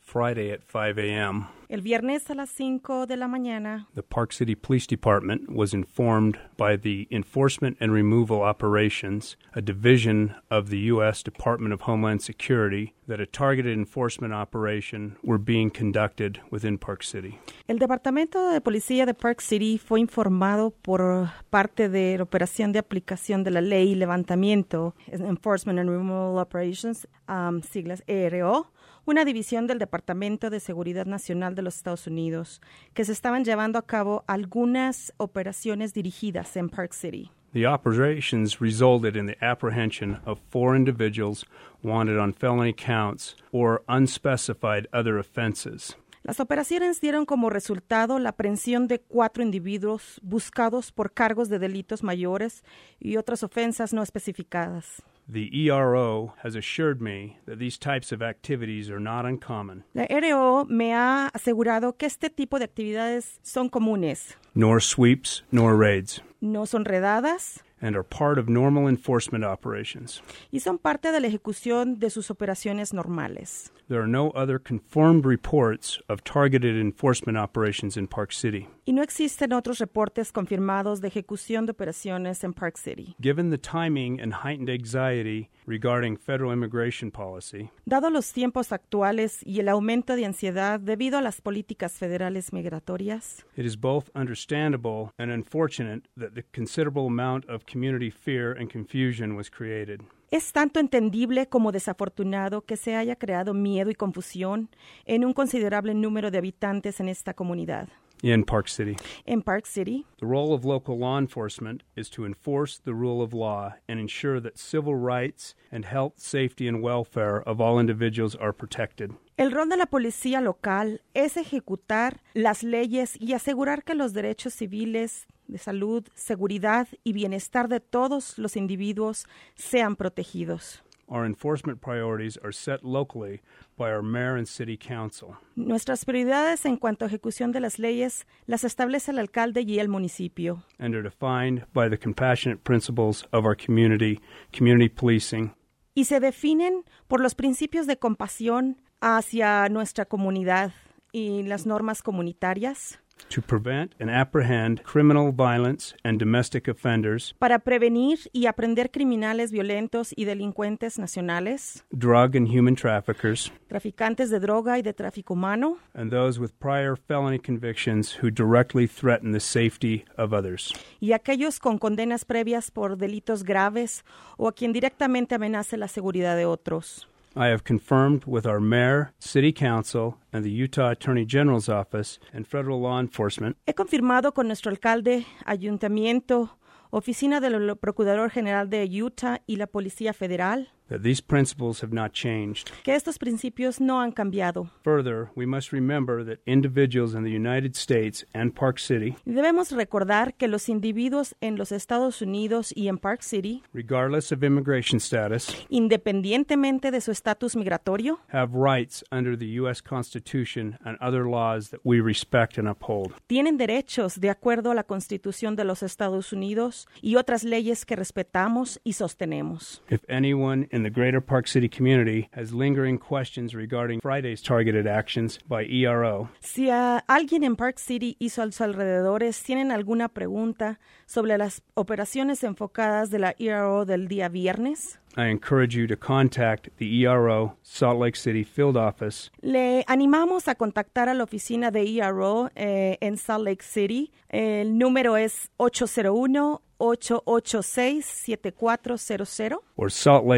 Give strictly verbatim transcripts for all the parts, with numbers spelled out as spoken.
Friday at five a.m., El viernes a las cinco de la mañana, the Park City Police Department was informed by the Enforcement and Removal Operations, a division of the U S Department of Homeland Security, that a targeted enforcement operation were being conducted within Park City. el Departamento de Policía de Park City fue informado por parte de la Operación de Aplicación de la Ley y Levantamiento, Enforcement and Removal Operations, um, siglas E R O, una división del Departamento de Seguridad Nacional de los Estados Unidos, que se estaban llevando a cabo algunas operaciones dirigidas en Park City. The operations resulted in the apprehension of four individuals wanted on felony counts or unspecified other offenses. Las operaciones dieron como resultado la aprehensión de cuatro individuos buscados por cargos de delitos mayores y otras ofensas no especificadas. The E R O has assured me that these types of activities are not uncommon, La E R O me ha asegurado que este tipo de actividades son comunes, nor sweeps nor raids, no son redadas and are part of normal enforcement operations. y son parte de la ejecución de sus operaciones normales. There are no other confirmed reports of targeted enforcement operations in Park City. Y no existen otros reportes confirmados de ejecución de operaciones en Park City. Given the timing and heightened anxiety regarding federal immigration policy, Dado los tiempos actuales y el aumento de ansiedad debido a las políticas federales migratorias, it is both understandable and unfortunate that the considerable amount of community fear and confusion was created. es tanto entendible como desafortunado que se haya creado miedo y confusión en un considerable número de habitantes en esta comunidad. In Park City, En Park City, the role of local law enforcement is to enforce the rule of law and ensure that civil rights and health, safety, and welfare of all individuals are protected. el rol de la policía local es ejecutar las leyes y asegurar que los derechos civiles, de salud, seguridad y bienestar de todos los individuos sean protegidos. Our enforcement priorities are set locally by our mayor and city council. Nuestras prioridades en cuanto a ejecución de las leyes las establece el alcalde y el municipio And are defined by the compassionate principles of our community, community policing, y se definen por los principios de compasión hacia nuestra comunidad y las normas comunitarias to prevent and apprehend criminal violence and domestic offenders, para prevenir y aprender criminales violentos y delincuentes nacionales, drug and human traffickers, traficantes de droga y de tráfico humano, and those with prior felony convictions who directly threaten the safety of others. y aquellos con condenas previas por delitos graves o a quien directamente amenace la seguridad de otros. I have confirmed with our mayor, city council, and the Utah Attorney General's office and federal law enforcement He confirmado con nuestro alcalde, ayuntamiento, oficina del Procurador General de Utah y la Policía Federal that these principles have not changed. que estos principios no han cambiado. Further, we must remember that individuals in the United States and Park City, Y debemos recordar que los individuos en los Estados Unidos y en Park City, regardless of immigration status, independientemente de su estatus migratorio, have rights under the U S Constitution and other laws that we respect and uphold. tienen derechos de acuerdo a la Constitución de los Estados Unidos y otras leyes que respetamos y sostenemos. If anyone in the greater Park City community has lingering questions regarding Friday's targeted actions by E R O, Si a alguien en Park City y sus alrededores tienen alguna pregunta sobre las operaciones enfocadas de la E R O del día viernes, I encourage you to contact the E R O Salt Lake City Field Office le animamos a contactar a la oficina de E R O eh, en Salt Lake City. El número es ocho cero uno, ocho ocho seis, siete cuatro cero cero or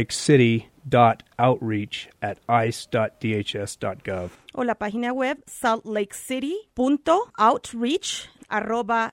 saltlakecity.outreach at ice dot d h s dot gov. o la página web saltlakecity.outreach arroba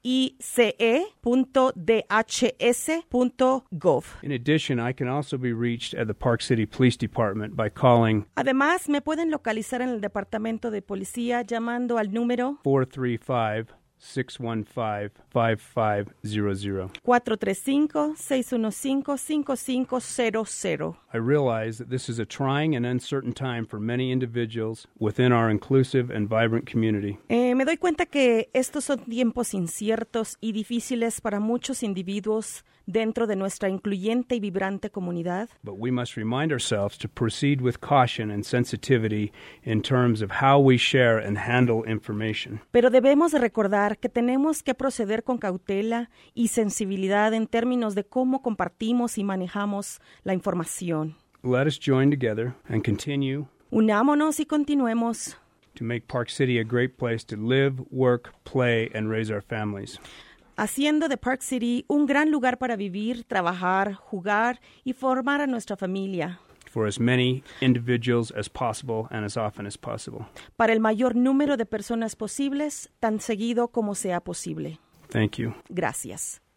ice.dhs.gov. In addition, I can also be reached at the Park City Police Department by calling Además, me pueden localizar en el departamento de policía llamando al número four three five, six one five, five five zero zero. cuatro tres cinco, seis uno cinco, cinco cinco cero cero. I realize that this is a trying and uncertain time for many individuals within our inclusive and vibrant community. Eh, me doy cuenta que estos son tiempos inciertos y difíciles para muchos individuos dentro de nuestra incluyente y vibrante comunidad. But we must remind ourselves to proceed with caution and sensitivity in terms of how we share and handle information. Pero debemos de recordar que tenemos que proceder con cautela y sensibilidad en términos de cómo compartimos y manejamos la información. Let us join together and continue Unámonos y continuemos to make Park City a great place to live, work, play, and raise our families. haciendo de Park City un gran lugar para vivir, trabajar, jugar y formar a nuestra familia. For as many individuals as possible and as often as possible. Para el mayor número de personas posibles, tan seguido como sea posible. Thank you. Gracias.